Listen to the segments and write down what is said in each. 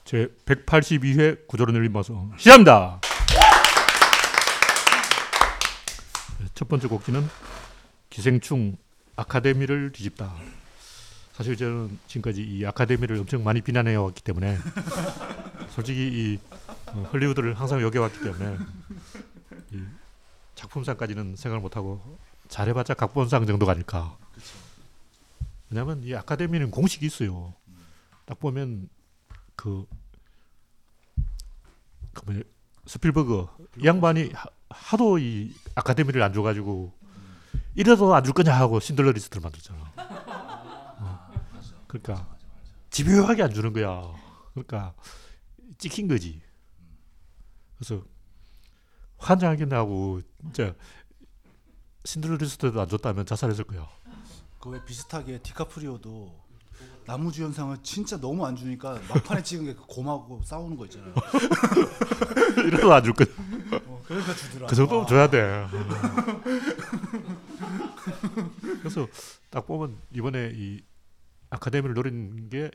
제 182회 구조론 열린 방송 시작합니다. 첫 번째 곡지는 기생충 아카데미를 뒤집다. 사실 저는 지금까지 이 아카데미를 엄청 많이 비난해 왔기 때문에 솔직히 이 헐리우드를 항상 여겨왔기 때문에 이 작품상까지는 생각을 못하고 잘해봤자 각본상 정도가 아닐까. 왜냐하면 이 아카데미는 공식이 있어요. 딱 보면 스필버그 이 양반이 하도 이 아카데미를 안 줘가지고 이래도 안 줄 거냐 하고 신들러 리스트를 만들었잖아. 그러니까 집요하게 안 주는 거야. 그러니까 찍힌 거지. 그래서 환장하긴 하고 진짜 신들러 리스트도 안 줬다면 자살했을 거야. 그왜 비슷하게 디카프리오도 나무주연상을 진짜 너무 안 주니까 막판에 찍은 게 곰하고 싸우는 거 있잖아요. 이래도 안 줄 거야. 그러니까 주더라. 그 정도면 줘야 돼. 그래서 딱 보면 이번에 이 아카데미를 노린 게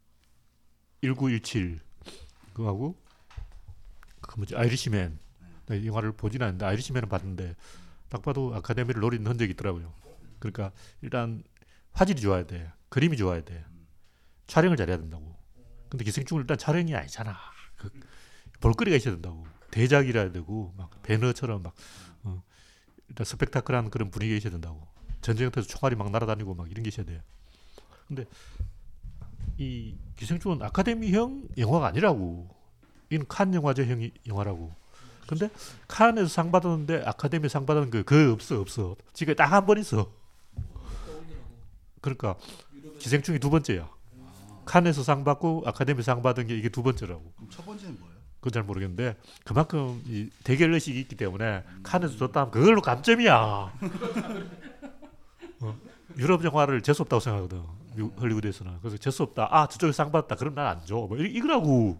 1917 그거하고 그 뭐지 아이리시맨. 이 영화를 보진 않는데 아이리시맨은 봤는데 딱 봐도 아카데미를 노린 흔적이 있더라고요. 그러니까 일단 화질이 좋아야 돼. 그림이 좋아야 돼. 촬영을 잘해야 된다고. 근데 기생충은 일단 촬영이 아니잖아. 볼거리가 있어야 된다고. 대작이라야 되고 막 배너처럼 막 일단 스펙타클한 그런 분위기가 있어야 된다고. 전쟁터에서 총알이 막 날아다니고 막 이런 게 있어야 돼. 근데 이 기생충은 아카데미형 영화가 아니라고. 이건 칸 영화제형 영화라고. 근데 칸에서 상 받았는데 아카데미 상 받은 그 없어. 지금 딱 한 번 있어. 그러니까 기생충이 두 번째야. 칸에서 상 받고 아카데미 상 받은 게 이게 두 번째라고. 그럼 첫 번째는 뭐예요? 그건 잘 모르겠는데 그만큼 이 대결 의식이 있기 때문에 칸에서 줬다면 그걸로 감점이야. 유럽 영화를 재수 없다고 생각하거든. 헐리우드에서는. 그래서 재수 없다. 아 저쪽에 상 받았다. 그럼 난 안 줘. 뭐 이거라고.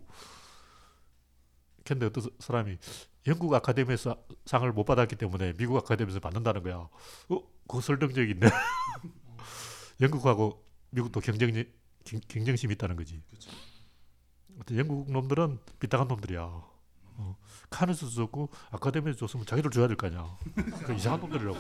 근데 어떤 사람이 영국 아카데미에서 상을 못 받았기 때문에 미국 아카데미에서 받는다는 거야. 그거 설득력이 있네. 영국하고 미국도 경쟁심이 있다는 거지. 그쵸. 영국 놈들은 삐딱한 놈들이야. 칸에서 줬고 아카데미에서 줬으면 자기들 줘야 될 거 아니야. 그러니까 이상한 놈들이라고.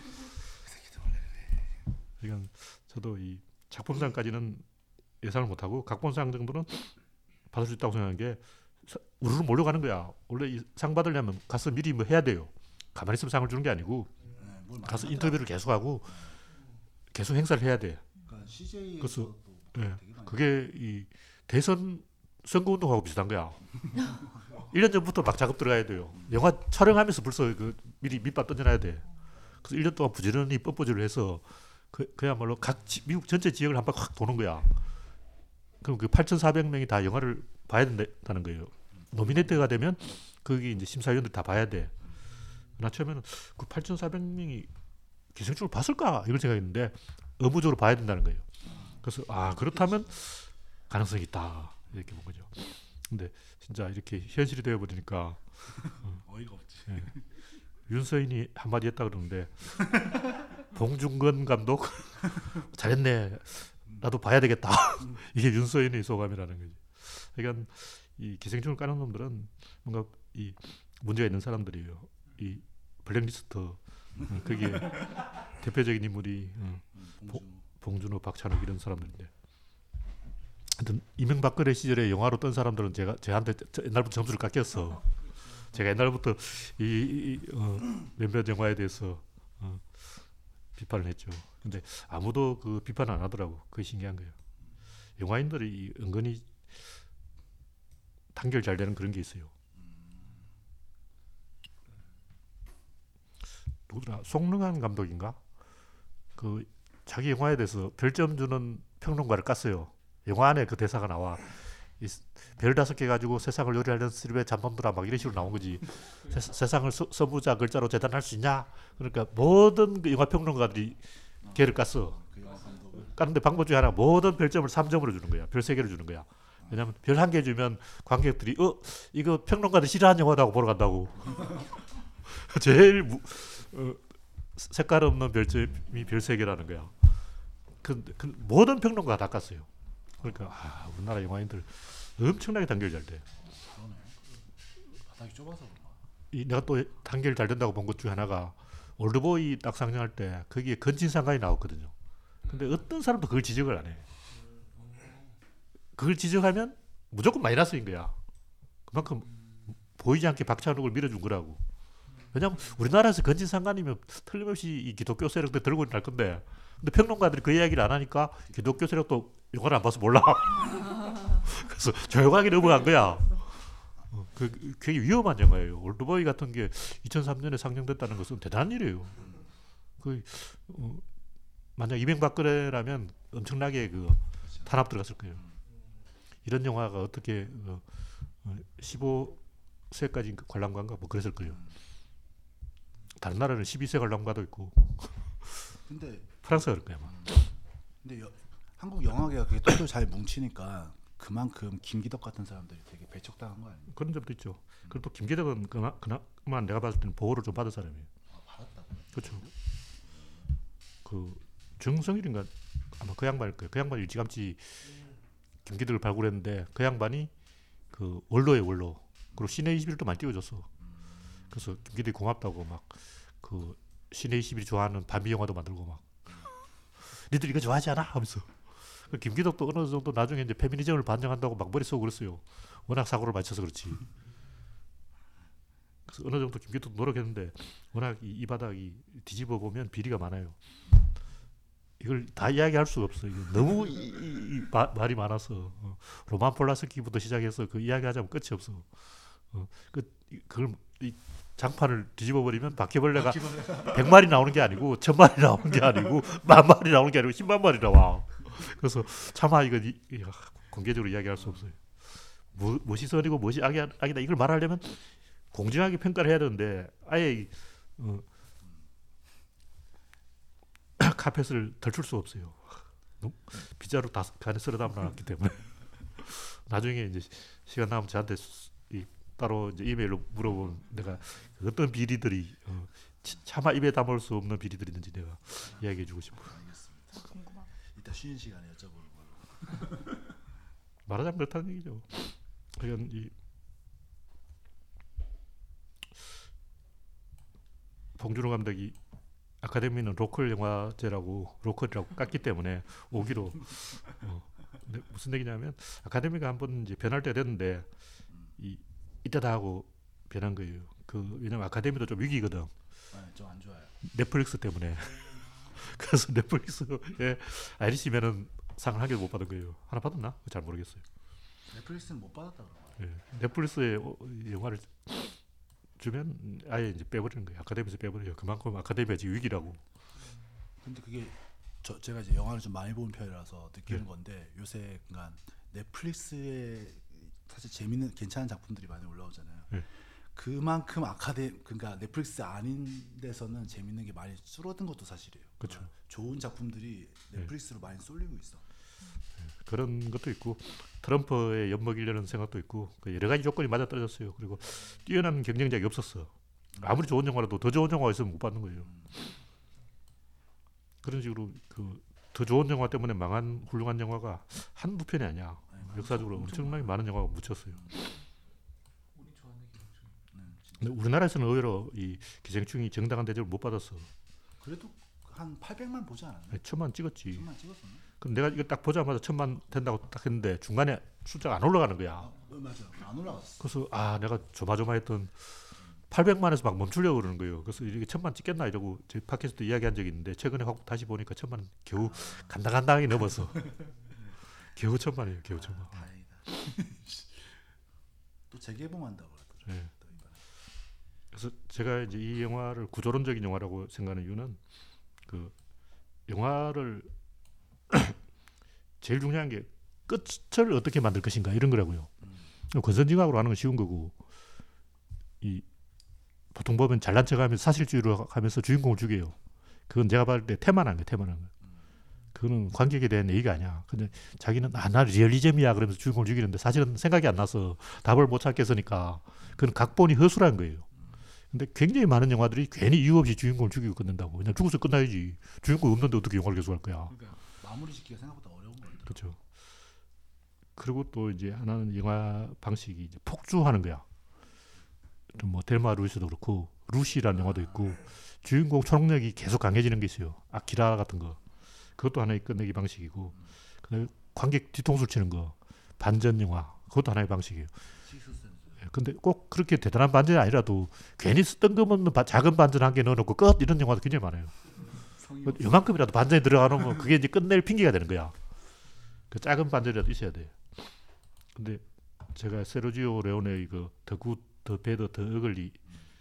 그러니까 저도 이 작품상까지는 예상을 못하고 각본상 정도는 받을 수 있다고 생각하는 게 우르르 몰려가는 거야. 원래 이 상 받으려면 가서 미리 뭐 해야 돼요. 가만히 있으면 상을 주는 게 아니고 가서 인터뷰를 계속하고 계속 행사를 해야 돼. 그러니까 CJ에서 그래서 그게 이 대선 선거운동하고 비슷한 거야. 1년 전부터 막 작업 들어가야 돼요. 영화 촬영하면서 벌써 미리 밑밥 던져놔야 돼. 그래서 1년 동안 부지런히 뻔뻔질을 해서 그야말로 미국 전체 지역을 한 바퀴 확 도는 거야. 그럼 그 8,400명이 다 영화를 봐야 된다는 거예요. 노미네이트가 되면 거기 이제 심사위원들 다 봐야 돼. 나 처음에는 그 8,400명이 기생충을 봤을까 이런 생각했는데 의무적으로 봐야 된다는 거예요. 그래서 그렇다면 가능성이 있다 이렇게 본 거죠. 근데 진짜 이렇게 현실이 되어 버리니까 어이가 없지. 예. 윤서인이 한마디 했다 그러는데 봉준건 감독 잘했네. 나도 봐야 되겠다. 이게 윤서인의 소감이라는 거지. 그러니까 이 기생충을 까는 놈들은 뭔가 이 문제가 있는 사람들이에요. 이 블랙리스트 거기에 대표적인 인물이 봉준호, 박찬욱 이런 사람들인데, 하여튼 이명박근혜 시절에 영화로 뜬 사람들은 제한테 옛날부터 점수를 깎였어. 제가 옛날부터 몇몇 영화에 대해서 비판을 했죠. 근데 아무도 그 비판 안 하더라고. 그게 신기한 거예요. 영화인들이 은근히 단결 잘 되는 그런 게 있어요. 누구더라? 송능한 감독인가? 그 자기 영화에 대해서 별점 주는 평론가를 깠어요. 영화 안에 그 대사가 나와. 별 5개 가지고 세상을 요리하려는 스립의 잠놈들아 막 이런 식으로 나온 거지. 세상을 서부자 글자로 재단할 수 있냐? 그러니까 모든 그 영화 평론가들이 걔를 깠어. 깠는데 방법 중에 하나 모든 별점을 3점으로 주는 거야. 별 3개를 주는 거야. 왜냐면 별 1개 주면 관객들이 이거 평론가들 싫어하는 영화라고 보러 간다고. 제일 색깔 없는 별점이 별 3개라는 거야. 그 모든 평론가가 다 깠어요. 그러니까 우리나라 영화인들 엄청나게 단결이 잘 돼. 그러네. 바닥이 좁아서 그런가. 내가 또 단결이 잘 된다고 본 것 중에 하나가 올드보이 딱 상영할 때 거기에 건진상간이 나왔거든요. 근데 어떤 사람도 그걸 지적을 안 해. 그걸 지적하면 무조건 마이너스인 거야. 그만큼 보이지 않게 박찬욱을 밀어준 거라고. 왜냐면 우리나라에서 건진상간이면 틀림없이 이 기독교 세력들 들고 날 건데, 근데 평론가들이 그 이야기를 안 하니까 기독교 세력도 영화를 안 봐서 몰라. 그래서 조용하게 넘어간 거야. 그 굉장히 위험한 영화예요. 올드보이 같은 게 2003년에 상영됐다는 것은 대단한 일이에요. 만약 이명박근혜라면 엄청나게 그 탄압 들어갔을 거예요. 이런 영화가 어떻게 15세까지 관람가인가 뭐 그랬을 거예요. 다른 나라는 12세 관람가도 있고. 근데 프랑스가 그럴 거야. 근데 한국 영화계가 그게 똘똘 잘 뭉치니까 그만큼 김기덕 같은 사람들이 되게 배척당한 거 아니에요? 그런 점도 있죠. 그리고 또 김기덕은 그나마 내가 봤을 때는 보호를 좀 받은 사람이에요. 받았다. 그렇죠. 그 정성일인가 아마 그 양반일 거예요. 그 양반이 일찌감치 김기덕을 발굴했는데 그 양반이 그 원로예요, 원로. 그리고 시내 21도 많이 띄워줬어. 그래서 김기덕이 고맙다고 막 그 시내 21이 좋아하는 반미 영화도 만들고 막 니들 이거 좋아하지 않아? 하면서. 김기덕도 어느 정도 나중에 이제 페미니즘을 반영한다고 막 머리 쓰고 그랬어요. 워낙 사고를 많이 쳐서 그렇지. 그래서 어느 정도 김기덕도 노력했는데 워낙 이 바닥이 뒤집어 보면 비리가 많아요. 이걸 다 이야기할 수가 없어요. 너무 말이 많아서 로만 폴란스키부터 시작해서 그 이야기하자면 끝이 없어. 그걸 이 장판을 뒤집어 버리면 바퀴벌레가 100마리 나오는 게 아니고 1000마리 나오는 게 아니고 10,000마리 나오는 게 아니고 10만 마리 나와. 그래서 차마 이거 공개적으로 이야기할 수 없어요. 무엇이 선이고 무엇이 악이다 이걸 말하려면 공정하게 평가를 해야 되는데 아예 카펫을 덜출 수 없어요. 빗자루 다 간에 쓸어 담아놨기 때문에. 나중에 이제 시간 나면 저한테 따로 이제 이메일로 물어보면 내가 어떤 비리들이 차마 입에 담을 수 없는 비리들이 있는지 내가 이야기해주고 싶어요. 알겠습니다. 궁금하다. 이따 쉬는 시간에 여쭤보는 걸로. 말하자면 그렇다는 얘기죠. 그러니까 봉준호 감독이 아카데미는 로컬 영화제라고 로컬이라고 깠기 때문에 오기로 무슨 얘기냐면 아카데미가 한번 이제 변할 때 됐는데 이때다 하고 변한 거예요. 왜냐면 아카데미도 좀 위기거든. 좀 안 좋아요. 넷플릭스 때문에. 그래서 넷플릭스에 아이리시맨은 상을 한 개도 못 받은 거예요. 하나 받았나? 잘 모르겠어요. 넷플릭스는 못 받았다 그런 거예요. 넷플릭스에 영화를 주면 아예 이제 빼버리는 거예요. 아카데미에서 빼버려요. 그만큼 아카데미가 지금 위기라고. 근데 그게 제가 이제 영화를 좀 많이 보는 편이라서 느끼는 건데 요새 그러니까 넷플릭스에 사실 재밌는 괜찮은 작품들이 많이 올라오잖아요. 그만큼 그러니까 넷플릭스 아닌 데서는 재밌는 게 많이 줄어든 것도 사실이에요. 그렇죠. 그러니까 좋은 작품들이 넷플릭스로 많이 쏠리고 있어. 그런 것도 있고 트럼프에 엿먹이려는 생각도 있고 여러 가지 조건이 맞아떨어졌어요. 그리고 뛰어난 경쟁력이 없었어. 아무리 좋은 영화라도 더 좋은 영화가 있으면 못 받는 거예요. 그런 식으로 더 좋은 영화 때문에 망한 훌륭한 영화가 한두 편이 아니야. 역사적으로 엄청나게 많은 영화가 묻혔어요. 근데 우리나라에서는 의외로 이 기생충이 정당한 대접을 못 받았어. 그래도 한 800만 보지 않았나? 1000만 찍었지. 1000만 찍었었나? 그럼 내가 이거 딱 보자마자 1000만 된다고 딱 했는데 중간에 숫자가 안 올라가는 거야. 맞아, 안 올라갔어. 그래서 내가 조마조마했던 800만에서 막 멈추려고 그러는 거예요. 그래서 이게 1000만 찍겠나 이러고 저희 팟캐스트 이야기한 적이 있는데 최근에 다시 보니까 1000만 겨우 간당간당하게 넘어서 겨우 1000만이에요. 겨우 1000만. 다행이다. 또 재개봉한다고 그러더라고요. 네. 그래서 제가 이제 이 영화를 구조론적인 영화라고 생각하는 이유는 영화를 제일 중요한 게 끝을 어떻게 만들 것인가 이런 거라고요. 권선징악으로 하는 건 쉬운 거고 보통 보면 잘난 척하면서 사실주의로 하면서 주인공을 죽여요. 그건 제가 봤을 때 태만한 거예요. 그거는 관객에 대한 얘기가 아니야. 근데 자기는 나 리얼리즘이야 그러면서 주인공을 죽이는데 사실은 생각이 안 나서 답을 못 찾겠으니까 그건 각본이 허술한 거예요. 근데 굉장히 많은 영화들이 괜히 이유 없이 주인공을 죽이고 끝낸다고. 그냥 죽어서 끝나야지. 주인공 없는데 어떻게 영화를 계속할 거야. 그러니까 마무리 짓기가 생각보다 어려운 거예요. 그렇죠. 그리고 또 이제 하나는 영화 방식이 이제 폭주하는 거야. 뭐 델마 루이스도 그렇고 루시라는 영화도 있고 주인공 초능력이 계속 강해지는 게 있어요. 아키라 같은 거. 그것도 하나의 끝내기 방식이고 그다음에 관객 뒤통수를 치는 거 반전 영화 그것도 하나의 방식이에요. 근데 꼭 그렇게 대단한 반전이 아니라도 괜히 뜬금없는 작은 반전 한 개 넣어놓고 끝 이런 영화도 굉장히 많아요. 요만큼이라도 반전이 들어가놓으면 그게 이제 끝낼 핑계가 되는 거야. 그 작은 반전이라도 있어야 돼. 근데 제가 세르지오 레오네 이거 더 굿, 더 배드, 더 어글리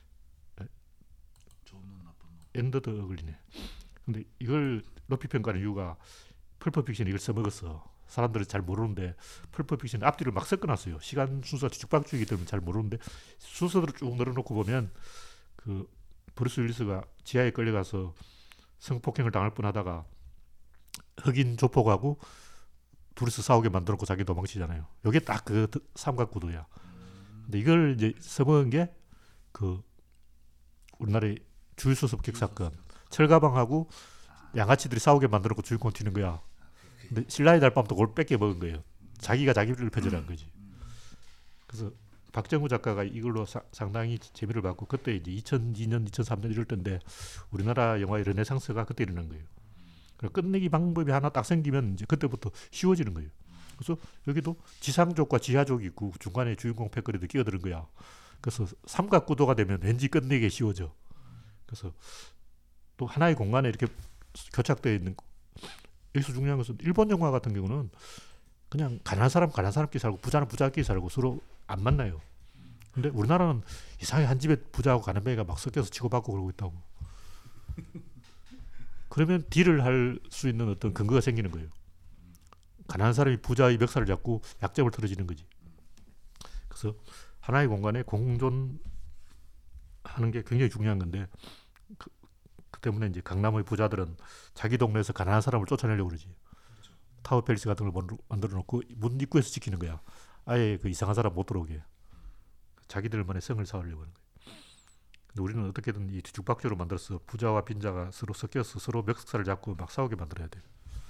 엔더 더 어글리네. 근데 이걸 높이 평가하는 이유가 펄프픽션이 이걸 써먹었어. 사람들은 잘 모르는데 펄프픽션 앞뒤를 막 섞어놨어요. 시간 순서가 뒤죽박죽이기 때문에 잘 모르는데 순서들을 쭉 늘어놓고 보면 그 브루스 윌리스가 지하에 끌려가서 성폭행을 당할 뻔하다가 흑인 조폭하고 둘이서 싸우게 만들어놓고 자기 도망치잖아요. 이게 딱 그 삼각구도야. 근데 이걸 이제 써먹은 게 그 우리나라의 주유소 습격 사건, 철가방하고 양아치들이 싸우게 만들어놓고 주인공 튀는 거야. 근데 신라의 달밤도 그걸 뺏겨 먹은 거예요. 자기가 자기를 표절한 거지. 그래서 박정우 작가가 이걸로 상당히 재미를 받고 그때 이제 2002년, 2003년 이럴 때인데 우리나라 영화의 르네상스가 그때 일어난 거예요. 끝내기 방법이 하나 딱 생기면 이제 그때부터 쉬워지는 거예요. 그래서 여기도 지상족과 지하족이 있고 중간에 주인공 패거리도 끼어드는 거야. 그래서 삼각구도가 되면 왠지 끝내기 쉬워져. 그래서 또 하나의 공간에 이렇게 교착되어 있는 여기서 중요한 것은 일본 영화 같은 경우는 그냥 가난한 사람끼리 살고 부자는 부자끼리 살고 서로 안 만나요. 근데 우리나라는 이상하게 한 집에 부자하고 가난뱅이가 막 섞여서 치고받고 그러고 있다고. 그러면 딜을 할 수 있는 어떤 근거가 생기는 거예요. 가난한 사람이 부자의 멱살을 잡고 약점을 틀어지는 거지. 그래서 하나의 공간에 공존하는 게 굉장히 중요한 건데 그 때문에 이제 강남의 부자들은 자기 동네에서 가난한 사람을 쫓아내려고 그러지. 그렇죠. 타워 팰리스 같은 걸 만들어 놓고 문 입구에서 지키는 거야. 아예 그 이상한 사람 못 들어오게. 자기들만의 성을 쌓으려고 하는 거예요. 근데 우리는 어떻게든 이 뒤죽박죽으로 만들어서 부자와 빈자가 서로 섞여서 서로 멱살을 잡고 막 싸우게 만들어야 돼요.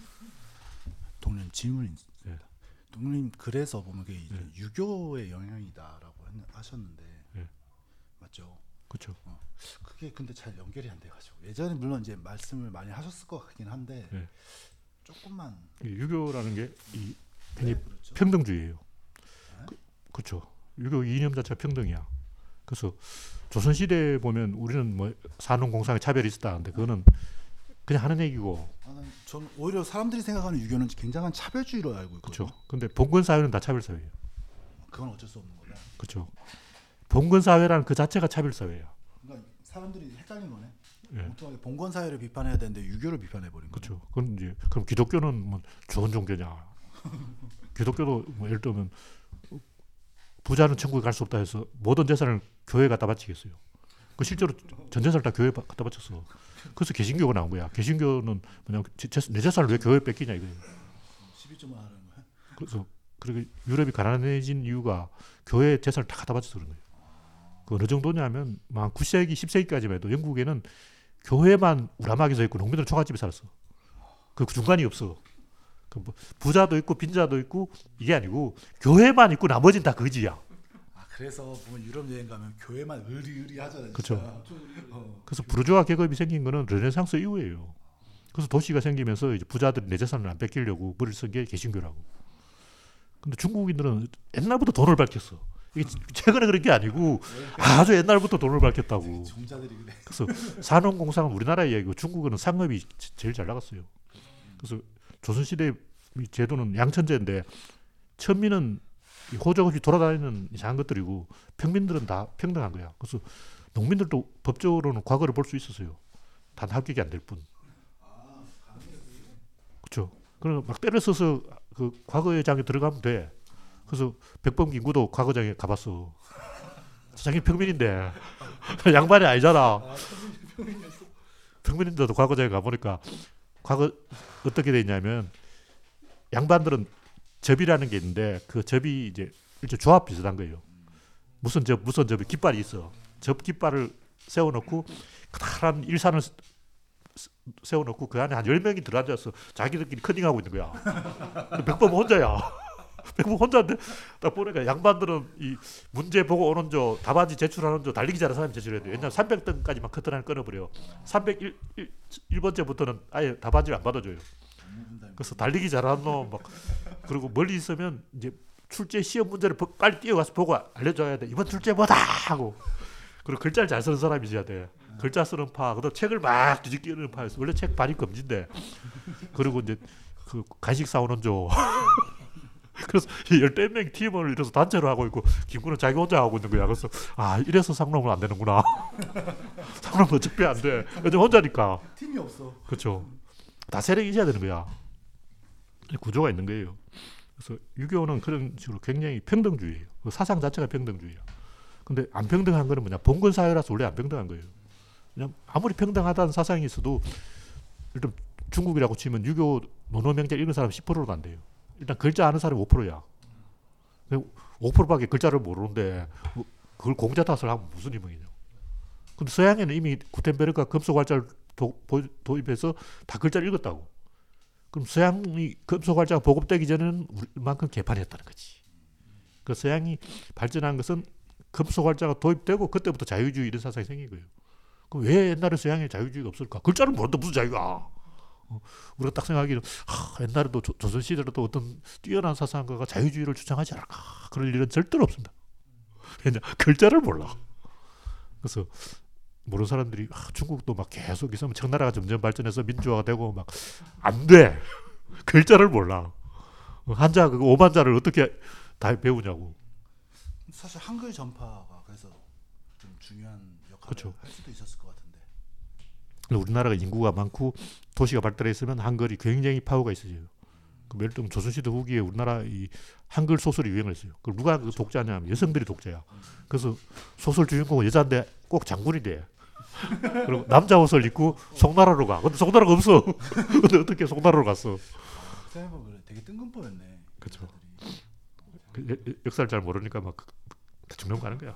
동님 질문이 있습니다. 예. 동님 그래서 보면 그게 이제 유교의 영향이다라고 하셨는데 맞죠? 그렇죠. 그게 근데 잘 연결이 안 돼가지고 예전에 물론 이제 말씀을 많이 하셨을 것 같긴 한데 조금만 유교라는 게 이 그렇죠. 평등주의예요. 그렇죠. 유교 이념 자체가 평등이야. 그래서 조선시대에 보면 우리는 뭐 산업공상에 차별이 있었다는데 그거는 그냥 하는 얘기고. 전 오히려 사람들이 생각하는 유교는 굉장한 차별주의로 알고 있거든요. 그렇죠. 근데 봉건 사회는 다 차별 사회예요. 그건 어쩔 수 없는 거다. 그렇죠. 봉건 사회라는 그 자체가 차별 사회야. 그러니까 사람들이 헷갈린 거네. 예. 엉뚱하게 봉건 사회를 비판해야 되는데 유교를 비판해 버린 거죠. 그렇죠. 그건 이제 그럼 기독교는 뭐 좋은 종교냐? 기독교도 뭐 예를 들면 부자는 천국에 갈 수 없다 해서 모든 재산을 교회에 갖다 바치겠어요. 그 실제로 전 재산을 다 교회에 갖다 바쳤어. 그래서 개신교가 나온 거야. 개신교는 뭐냐 내 재산을 왜 교회에 뺏기냐 이거예요. 12조만 하는 거야. 그래서 그리고 유럽이 가난해진 이유가 교회 재산을 다 갖다 바쳐서 그런 거예요. 그 어느 정도냐면 막 9세기, 10세기까지만 해도 영국에는 교회만 우람하게 서 있고 농민들은 초가집에 살았어. 그 중간이 없어. 그 뭐 부자도 있고 빈자도 있고 이게 아니고 교회만 있고 나머지는 다 거지야. 그래서 보면 유럽 여행 가면 교회만 의리의리 하잖아요. 그렇죠. 그래서 부르주아 계급이 생긴 거는 르네상스 이후예요. 그래서 도시가 생기면서 이제 부자들이 내 재산을 안 뺏기려고 머리를 쓴 게 개신교라고. 근데 중국인들은 옛날부터 돈을 밝혔어. 이게 최근에 그런 게 아니고 아주 옛날부터 돈을 밝혔다고. 그래서 산업공상은 우리나라의 얘기고 중국은 상업이 제일 잘 나갔어요. 그래서 조선시대 제도는 양천제인데 천민은 호적 없이 돌아다니는 이상한 것들이고 평민들은 다 평등한 거야. 그래서 농민들도 법적으로는 과거를 볼 수 있었어요. 단 합격이 안 될 뿐. 그렇죠. 그럼 막 때려 써서 그 과거의 장에 들어가면 돼. 그래서 백범김구도 과거장에 가봤어. 자기 평민인데 양반이 아니잖아. 평민인데도 과거장에 가보니까 과거 어떻게 돼 있냐면 양반들은 접이라는 게 있는데 그 접이 이제 일종 조합 비슷한 거예요. 무슨 접이 깃발이 있어. 접 깃발을 세워놓고 커다란 일산을 세워놓고 그 안에 한 10명이 들어앉아서 자기들끼리 커닝하고 있는 거야. 백범 혼자야. 혼자인데 딱 보니까 양반들은 이 문제 보고 오는 조, 답안지 제출하는 조, 달리기 잘하는 사람이 제출해야 돼요. 왜냐하면 300등까지만 커트라인 끊어버려. 301번째부터는 아예 답안지를 안 받아줘요. 그래서 달리기 잘하는 놈 막 그리고 멀리 있으면 이제 출제 시험 문제를 빨리 뛰어가서 보고 알려줘야 돼. 이번 출제 뭐다 하고. 그리고 글자를 잘 쓰는 사람이어야 돼. 글자 쓰는 파, 그다음 책을 막 뒤집기 읽는 파였어. 원래 책 발입 금지인데. 그리고 이제 그 간식 사오는 조. 그래서 14명 팀을 이래서 단체로 하고 있고 김구는 자기 혼자 하고 있는 거야. 그래서 아 이래서 상록은 안 되는구나. 상록은 어차피 안 돼. 왜냐면 혼자니까. 팀이 없어. 그렇죠. 다 세력이 있어야 되는 거야. 구조가 있는 거예요. 그래서 유교는 그런 식으로 굉장히 평등주의예요. 그 사상 자체가 평등주의야. 근데 안 평등한 거는 뭐냐? 봉건 사회라서 원래 안 평등한 거예요. 그냥 아무리 평등하다는 사상이 있어도 일단 중국이라고 치면 유교 논어명제 읽은 사람 10%도 안 돼요. 일단 글자 아는 사람이 5%야. 5%밖에 글자를 모르는데 그걸 공자 탓을 하면 무슨 희망이냐. 근데 서양에는 이미 구텐베르크가 금속활자를 도입해서 다 글자를 읽었다고. 그럼 서양이 금속활자가 보급되기 전에는 우리만큼 개판이었다는 거지. 그 서양이 발전한 것은 금속활자가 도입되고 그때부터 자유주의 이런 사상이 생긴 거예요. 그럼 왜 옛날에 서양에 자유주의가 없을까? 글자를 모르는데 무슨 자유가? 우리가 딱 생각하기는 옛날에도 조선시대로도 어떤 뛰어난 사상가가 자유주의를 주장하지 않을까? 그럴 일은 절대로 없습니다. 왜냐? 글자를 몰라. 그래서 모르는 사람들이 중국도 막 계속 있으면 청나라가 점점 발전해서 민주화가 되고 막 안 돼. 글자를 몰라. 한자 그거 5만자를 어떻게 다 배우냐고. 사실 한글 전파가 그래서 좀 중요한 역할을 그렇죠. 할 수도 있었을 것 같은데. 우리나라가 인구가 많고 도시가 발달해 있으면 한글이 굉장히 파워가 있어요. 예를 들면 조선시대 후기에 우리나라 이 한글 소설이 유행을 했어요. 그럼 누가 그 독자냐면 여성들이 독자야. 그래서 소설 주인공은 여자인데 꼭 장군이 돼. 그리고 남자 옷을 입고 송나라로 가. 근데 송나라가 없어. 근데 어떻게 송나라로 갔어? 생각해보면 그래. 되게 뜬금포였네. 그렇죠. 역사를 잘 모르니까 막 대충 넘어가는 거야.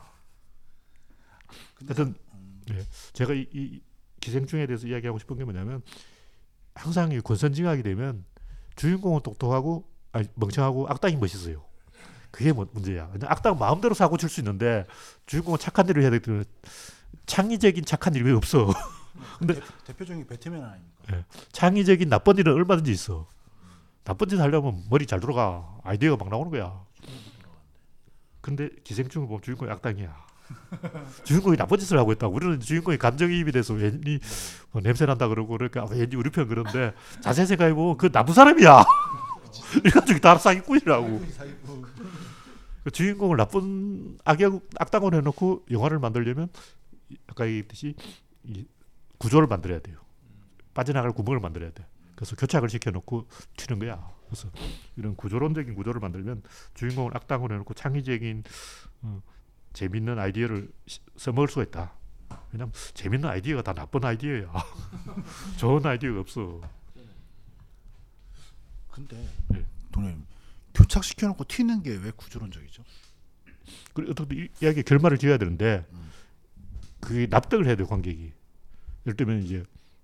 하여튼 제가 이 기생충에 대해서 이야기하고 싶은 게 뭐냐면 항상 이 권선징악이 되면 주인공은 똑똑하고 멍청하고 악당이 멋있어요. 그게 문제야. 악당은 마음대로 사고 칠 수 있는데 주인공은 착한 일을 해야 되기 때문에 창의적인 착한 일이 왜 없어. 근데 대표적인 배트맨 아닙니까? 네. 창의적인 나쁜 일은 얼마든지 있어. 나쁜 짓 하려면 머리 잘 돌아가. 아이디어가 막 나오는 거야. 근데 기생충을 보면 주인공이 악당이야. 주인공이 나쁜 짓을 하고 있다고. 우리는 주인공이 감정이입이 돼서 왠지 뭐 냄새 난다 그러고 그러니까 왠지 우리 편 그런데 자세히 생각해보면 그 나쁜 사람이야. 이 가족이 다 사기꾼이라고. 그 주인공을 나쁜 악당으로 해놓고 영화를 만들려면 아까 얘기했듯이 이 구조를 만들어야 돼요. 빠져나갈 구멍을 만들어야 돼. 그래서 교착을 시켜놓고 튀는 거야. 그래서 이런 구조론적인 구조를 만들면 주인공을 악당으로 해놓고 창의적인 재밌는 아이디어를 써먹을 수가 있다. 왜냐면 재밌는 아이디어가 다 나쁜 아이디어야. 좋은 아이디어가 없어. 근데 동님 교착시켜놓고 튀는 게 왜 구조론적이죠? 그리고 어떻게 이야기의 결말을 지어야 되는데 그게 납득을 해야 돼요, 관객이. 예를 들면 이제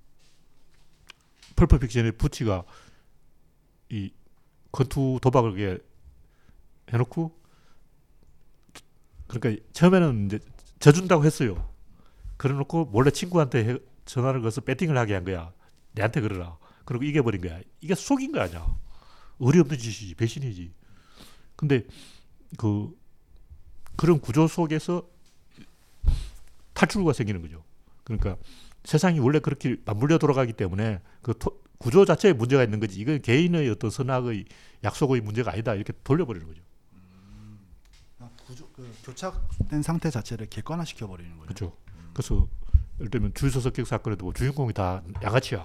펄프픽션의 부치가 이 권투 도박을 해놓고 그러니까 처음에는 이제 져준다고 했어요. 그래놓고 몰래 친구한테 전화를 걸어서 배팅을 하게 한 거야. 내한테 그러라. 그리고 이겨버린 거야. 이게 속인 거 아니야. 의리 없는 짓이지. 배신이지. 근데 그런 구조 속에서 탈출구가 생기는 거죠. 그러니까 세상이 원래 그렇게 맞물려 돌아가기 때문에 그 구조 자체에 문제가 있는 거지. 이건 개인의 어떤 선악의 약속의 문제가 아니다. 이렇게 돌려버리는 거죠. 교착된 상태 자체를 객관화시켜 버리는 거죠. 그렇죠. 그래서 예를 들면 주유소석격 사건에도 주인공이 다 양아치야.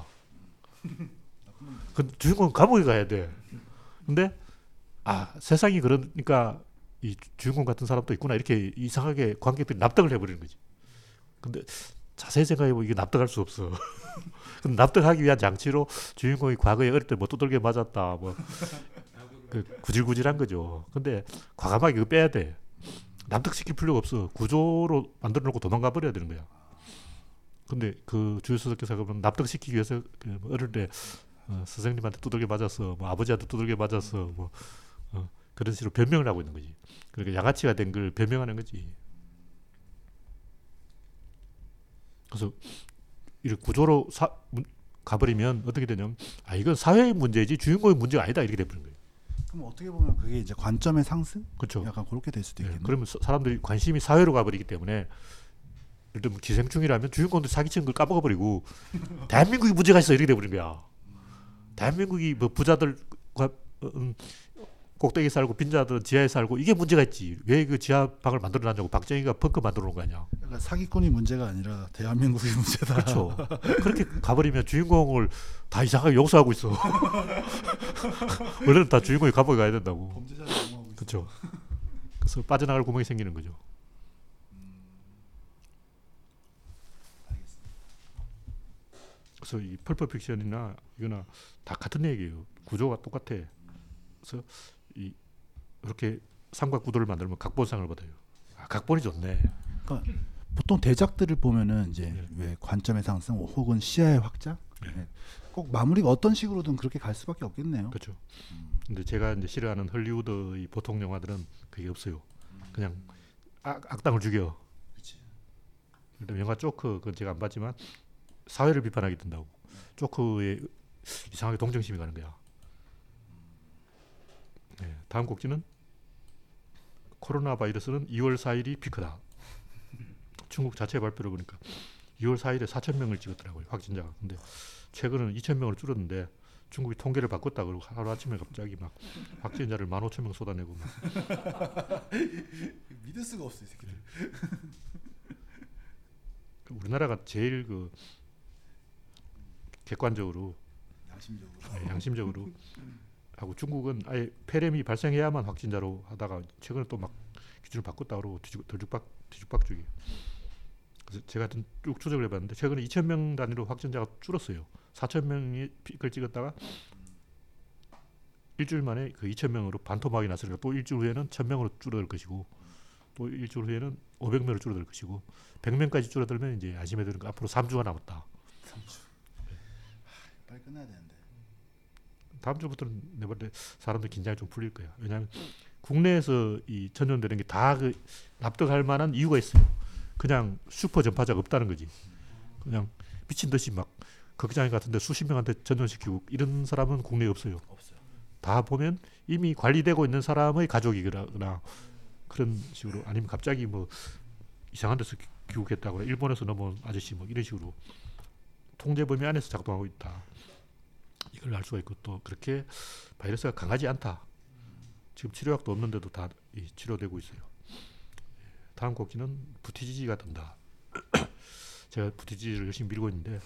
그 주인공은 감옥에 가야 돼. 근데 세상이 그러니까 이 주인공 같은 사람도 있구나 이렇게 이상하게 관객들이 납득을 해버리는 거지. 근데 자세히 생각해보면 이게 납득할 수 없어. 근데 납득하기 위한 장치로 주인공이 과거에 어릴 때 뭐 두들겨 맞았다 뭐 구질구질한 거죠. 근데 과감하게 그거 빼야 돼. 납득시킬 필요가 없어. 구조로 만들어 놓고 도망가 버려야 되는 거야. 근데 그 주유소석격 사건은 납득시키기 위해서 어릴 때 선생님한테 두들겨 맞았어. 뭐 아버지한테 두들겨 맞았어. 뭐 그런 식으로 변명을 하고 있는 거지. 그러니까 양아치가 된 걸 변명하는 거지. 그래서 이렇게 구조로 가버리면 어떻게 되냐면 이건 사회의 문제지 주인공의 문제가 아니다 이렇게 돼버린 거예요. 그럼 어떻게 보면 그게 이제 관점의 상승? 그렇죠. 약간 그렇게 될 수도 있겠네요. 그러면 사람들이 관심이 사회로 가버리기 때문에 예를 들면 기생충이라면 주인공들 사기치는 걸 까먹어버리고 대한민국이 문제가 있어 이렇게 돼버린 거야. 대한민국이 뭐 부자들과 꼭대기 살고 빈자들은 지하에 살고 이게 문제가 있지. 왜 그 지하 방을 만들어놨냐고 박정희가 펑크 만들어 놓은 거 아니야. 그러니까 사기꾼이 문제가 아니라 대한민국이 문제다. 그렇죠. 그렇게 가버리면 주인공을 다 이상하게 용서하고 있어. 원래는 다 주인공이 감옥에 가야 된다고. 범죄자를 옹호하고 있어. 그렇죠. 그래서 빠져나갈 구멍이 생기는 거죠. 알겠습니다. 그래서 이 펄프 픽션이나 이거나 다 같은 얘기예요. 구조가 똑같아. 그래서 이렇게 삼각구도를 만들면 각본상을 받아요. 각본이 좋네. 그러니까 보통 대작들을 보면은 이제 왜 관점의 상승 혹은 시야의 확장, 꼭 마무리가 어떤 식으로든 그렇게 갈 수밖에 없겠네요. 그렇죠. 근데 제가 이제 싫어하는 헐리우드의 보통 영화들은 그게 없어요. 그냥 악당을 죽여. 그렇지. 영화 조크 그건 제가 안 봤지만 사회를 비판하게 된다고. 조크에 이상하게 동정심이 가는 거야. 네, 다음 곡지는 코로나 바이러스는 2월 4일이 피크다. 중국 자체 발표를 보니까 2월 4일에 4,000명을 찍었더라고요. 확진자가. 근데 최근은 2,000명으로 줄었는데 중국이 통계를 바꿨다 그러고 하루아침에 갑자기 막 확진자를 15,000명 쏟아내고 막. 믿을 수가 없어 이 새끼들. 우리나라가 제일 그 객관적으로 양심적으로 하고 중국은 아예 폐렴이 발생해야만 확진자로 하다가 최근에 또 막 기준을 바꿨다 그러고 뒤죽박죽이. 그래서 제가 쭉 추적을 해봤는데 최근에 2,000명 단위로 확진자가 줄었어요. 4,000명이 픽을 찍었다가 일주일 만에 그 2,000명으로 반토막이 났으니까 또 일주일 후에는 1,000명으로 줄어들 것이고 또 일주일 후에는 500명으로 줄어들 것이고 100명까지 줄어들면 이제 안심해야 되는 거 앞으로 3주가 남았다. 3주. 빨리 끝나야 되는데. 다음 주부터는 내볼 때 사람들 긴장이 좀 풀릴 거야. 왜냐하면 국내에서 이 전염되는 게 다 그 납득할 만한 이유가 있어요. 그냥 슈퍼 전파자가 없다는 거지. 그냥 미친 듯이 막 극장 같은데 수십 명한테 전염시키고 이런 사람은 국내에 없어요. 다 보면 이미 관리되고 있는 사람의 가족이거나 그런 식으로 아니면 갑자기 뭐 이상한 데서 귀국했다거나 일본에서 넘어온 아저씨 뭐 이런 식으로 통제 범위 안에서 작동하고 있다. 이걸 알 수가 있고 또 그렇게 바이러스가 강하지 않다. 지금 치료약도 없는데도 다 치료되고 있어요. 다음 곡지는 부티지지가 뜬다. 제가 부티지지를 열심히 밀고 있는데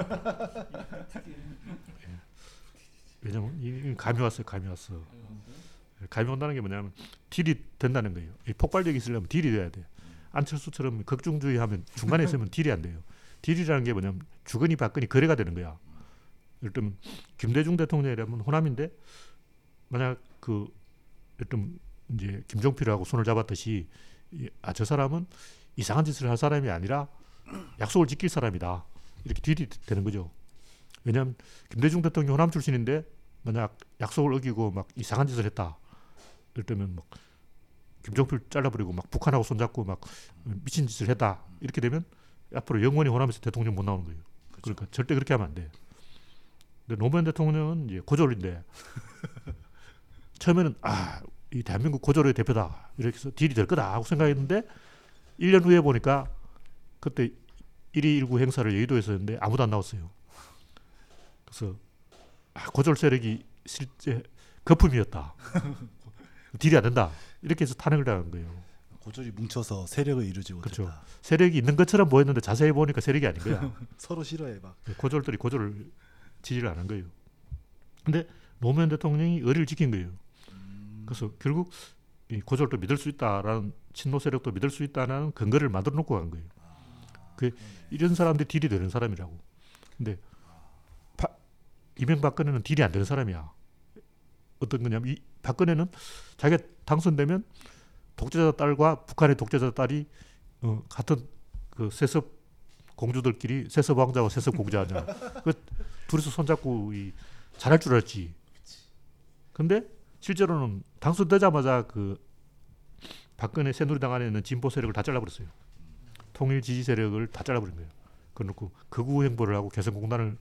왜냐면 이 감이 왔어요. 감이 온다는 게 뭐냐면 딜이 된다는 거예요. 폭발력이 있으려면 딜이 돼야 돼. 안철수처럼 극중주의하면 중간에 있으면 딜이 안 돼요. 딜이라는 게 뭐냐면 주거니 받거니 거래가 되는 거야. 예를 들면 김대중 대통령이라면 호남인데 만약 그 예를 들면 이제 김종필하고 손을 잡았듯이 저 사람은 이상한 짓을 할 사람이 아니라 약속을 지킬 사람이다. 이렇게 딜이 되는 거죠. 왜냐하면 김대중 대통령 호남 출신인데 만약 약속을 어기고 막 이상한 짓을 했다. 예를 들면 막 김종필 잘라버리고 막 북한하고 손잡고 막 미친 짓을 했다. 이렇게 되면 앞으로 영원히 호남에서 대통령 못 나오는 거예요. 그러니까 절대 그렇게 하면 안 돼. 근데 노무현 대통령은 이제 고졸인데 처음에는 이 대한민국 고졸의 대표다. 이렇게 해서 딜이 될 거다 하고 생각했는데 1년 후에 보니까 그때 1.2 1.9 행사를 여의도에서 했는데 아무도 안 나왔어요. 그래서 고졸 세력이 실제 거품이었다. 딜이 안 된다. 이렇게 해서 탄핵을 당한 거예요. 고졸이 뭉쳐서 세력을 이루지 못했다. 그렇죠. 세력이 있는 것처럼 보였는데 자세히 보니까 세력이 아닌 거야. 서로 싫어해 막. 고졸들이 고졸을 지지를 안 한 거예요. 근데 노무현 대통령이 의리를 지킨 거예요. 그래서 결국 이 고졸도 믿을 수 있다라는 친노 세력도 믿을 수 있다는 근거를 만들어 놓고 간 거예요. 이런 사람들이 딜이 되는 사람이라고. 근데 이명박근혜는 딜이 안 되는 사람이야. 어떤 거냐면 박근혜는 자기가 당선되면 독재자 딸과 북한의 독재자 딸이 같은 그 세습 공주들끼리 세습 왕자와 세습 공주하냐. 그 둘이서 손잡고 잘할 줄 알았지. 근데 실제로는 당선되자마자 그 박근혜 새누리당 안에 있는 진보 세력을 다 잘라버렸어요. 통일 지지 세력을 다 잘라버린 거예요. 그래놓고 극우 행보를 하고 개성공단을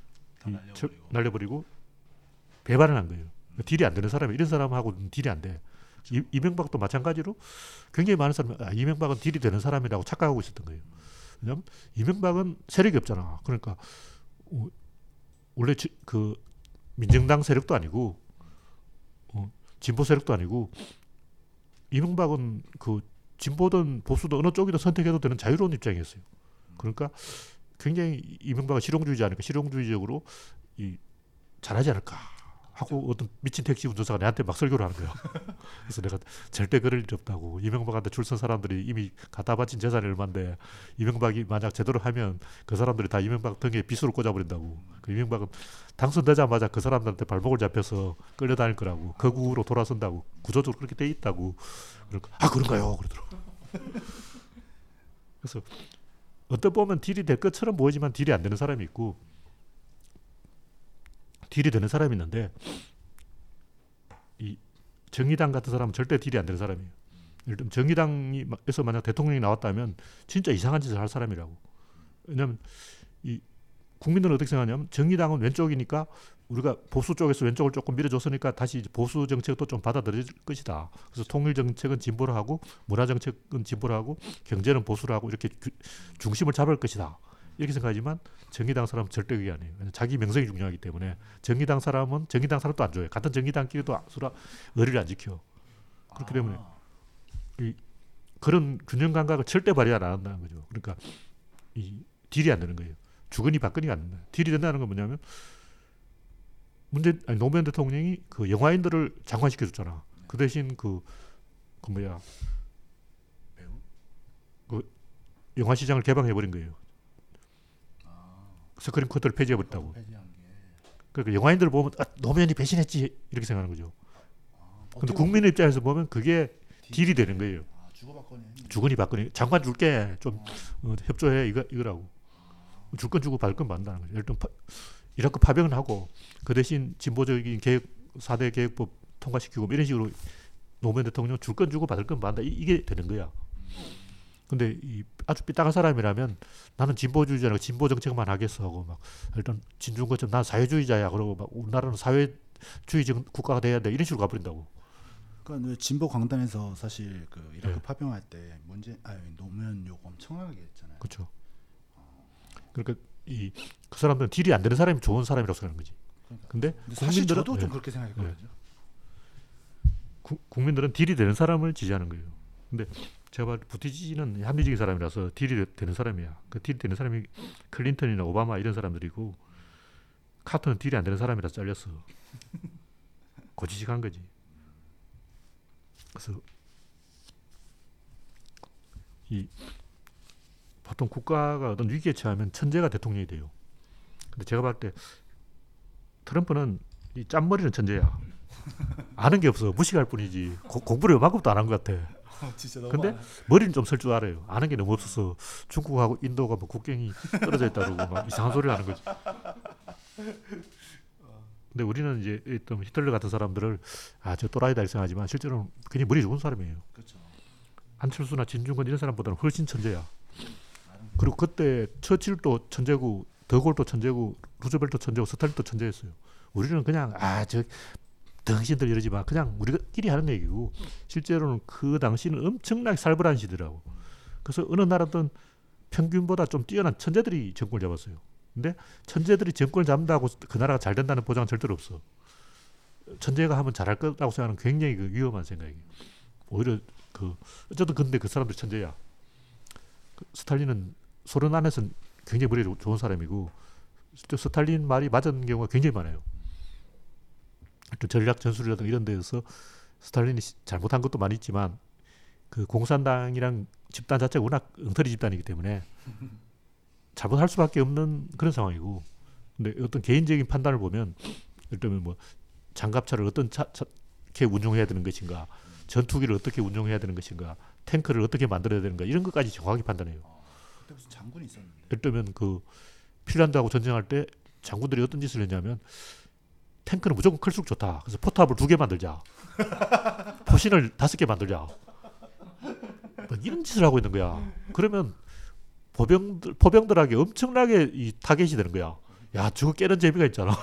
날려버리고 배반을 한 거예요. 딜이 안 되는 사람이 이런 사람하고는 딜이 안 돼. 이명박도 마찬가지로 굉장히 많은 사람이 이명박은 딜이 되는 사람이라고 착각하고 있었던 거예요. 왜냐하면 이명박은 세력이 없잖아. 그러니까 원래 그 민정당 세력도 아니고 진보 세력도 아니고 이명박은 그 진보든 보수든 어느 쪽이든 선택해도 되는 자유로운 입장이었어요. 그러니까 굉장히 이명박은 실용주의자 아니까 실용주의적으로 잘하지 않을까 하고 어떤 미친 택시 운전사가 내한테 막 설교를 하는 거야. 그래서 내가 절대 그럴 일 없다고. 이명박한테 줄선 사람들이 이미 갖다 바친 재산이 얼마인데 이명박이 만약 제대로 하면 그 사람들이 다 이명박 등에 빗으로 꽂아버린다고. 그 이명박은 당선되자마자 그 사람들한테 발목을 잡혀서 끌려다닐 거라고. 거국으로 돌아선다고. 구조적으로 그렇게 돼 있다고. 그러니까 그런가요? 그러더라고. 그래서 어떤 보면 딜이 될 것처럼 보이지만 딜이 안 되는 사람이 있고 딜이 되는 사람이 있는데 이 정의당 같은 사람은 절대 딜이 안 되는 사람이에요. 예를 들면 정의당에서 만약 대통령이 나왔다면 진짜 이상한 짓을 할 사람이라고. 왜냐하면 이 국민들은 어떻게 생각하냐면 정의당은 왼쪽이니까 우리가 보수 쪽에서 왼쪽을 조금 밀어줬으니까 다시 보수 정책도 좀 받아들일 것이다. 그래서 통일 정책은 진보를 하고 문화 정책은 진보를 하고 경제는 보수를 하고 이렇게 중심을 잡을 것이다. 이렇게 생각하지만 정의당 사람은 절대 그게 아니에요. 자기 명성이 중요하기 때문에 정의당 사람은 정의당 사람도 안 좋아해요. 같은 정의당끼리도 서로 의리를 안 지켜. 그렇기 때문에 그런 균형 감각을 절대 발휘 안 한다는 거죠. 그러니까 딜이 안 되는 거예요. 주거니 받거니가 안 된다. 딜이 된다는 건 뭐냐면 노무현 대통령이 그 영화인들을 장관시켜줬잖아. 그 대신 그 영화 시장을 개방해버린 거예요. 스크린 코드를 폐지해버렸다고. 그러니까 영화인들을 보면 노무현이 배신했지 이렇게 생각하는 거죠. 근데 국민의 입장에서 보면 그게 딜이 되는 거예요. 주거니 받거니 장관 줄게 좀 협조해 이거라고. 줄 건 주고 받을 건 받는다는 거죠. 일단 이라크 파병을 하고 그 대신 진보적인 계획 4대 계획법 통과시키고 이런 식으로 노무현 대통령 줄 건 주고 받을 건 받는다 이게 되는 거야. 근데 아주 삐딱한 사람이라면 나는 진보주의자라고 진보 정책만 하겠어 하고 막 일단 진중권처럼 난 사회주의자야 그러고 막 우리나라는 사회주의 국가가 돼야 돼 이런 식으로 가버린다고. 그러니까 진보 광단에서 사실 그 이라크 파병할 때 노무현 욕 엄청나게 했잖아요. 그렇죠. 그러니까 그 사람들은 딜이 안 되는 사람이 좋은 사람이라고 생각하는 거지. 근데 사실 저도 좀 그렇게 생각했거든요. 국민들은 딜이 되는 사람을 지지하는 거예요. 근데 제가 봤을 때 부티지는 합리적인 사람이라서 딜이 되는 사람이야. 그 딜이 되는 사람이 클린턴이나 오바마 이런 사람들이고 카터는 딜이 안 되는 사람이라서 잘렸어. 고지식한 거지. 그래서 보통 국가가 어떤 위기에 처하면 천재가 대통령이 돼요. 근데 제가 봤을 때 트럼프는 이 짠머리는 천재야. 아는 게 없어. 무식할 뿐이지. 공부를 요만큼도 안 한 것 같아. 근데 머리는 좀 설 줄 알아요. 아는 게 너무 없어서 중국하고 인도가 뭐 국경이 떨어져 있다고 막 이상한 소리를 하는 거지. 근데 우리는 이제 히틀러 같은 사람들을 저 또라이다 이렇게 생각하지만 실제로는 굉장히 머리 좋은 사람이에요. 그렇죠. 안철수나 진중권 이런 사람보다는 훨씬 천재야. 그리고 그때 처칠도 천재고 더골도 천재고 루즈벨트도 천재고 스탈린도 천재였어요. 우리는 그냥 당신들 이러지 마. 그냥 우리끼리 하는 얘기고 실제로는 그 당시는 엄청나게 살벌한 시대라고. 그래서 어느 나라든 평균보다 좀 뛰어난 천재들이 정권을 잡았어요. 근데 천재들이 정권을 잡는다고 그 나라가 잘 된다는 보장은 절대로 없어. 천재가 하면 잘할 거라고 생각하는 굉장히 위험한 생각이에요. 오히려 어쨌든 근데 그 사람들이 천재야. 스탈린은 소련 안에서는 굉장히 머리 좋은 사람이고 스탈린 말이 맞은 경우가 굉장히 많아요. 전략 전술이라든가 이런 데서 스탈린이 잘못한 것도 많이 있지만 그 공산당이랑 집단 자체가 워낙 엉터리 집단이기 때문에 잘못할 수밖에 없는 그런 상황이고, 근데 어떤 개인적인 판단을 보면 예를 들면 뭐 장갑차를 어떻게 운용해야 되는 것인가, 전투기를 어떻게 운용해야 되는 것인가, 탱크를 어떻게 만들어야 되는가 이런 것까지 정확히 판단해요. 그때 무슨 장군이 있었는데. 예를 들면 그 핀란드하고 전쟁할 때 장군들이 어떤 짓을 했냐면 탱크는 무조건 클수록 좋다. 그래서 포탑을 2개 만들자. 포신을 5개 만들자. 뭐 이런 짓을 하고 있는 거야. 그러면 포병들에게 엄청나게 이 타겟이 되는 거야. 야, 저거 깨는 재미가 있잖아.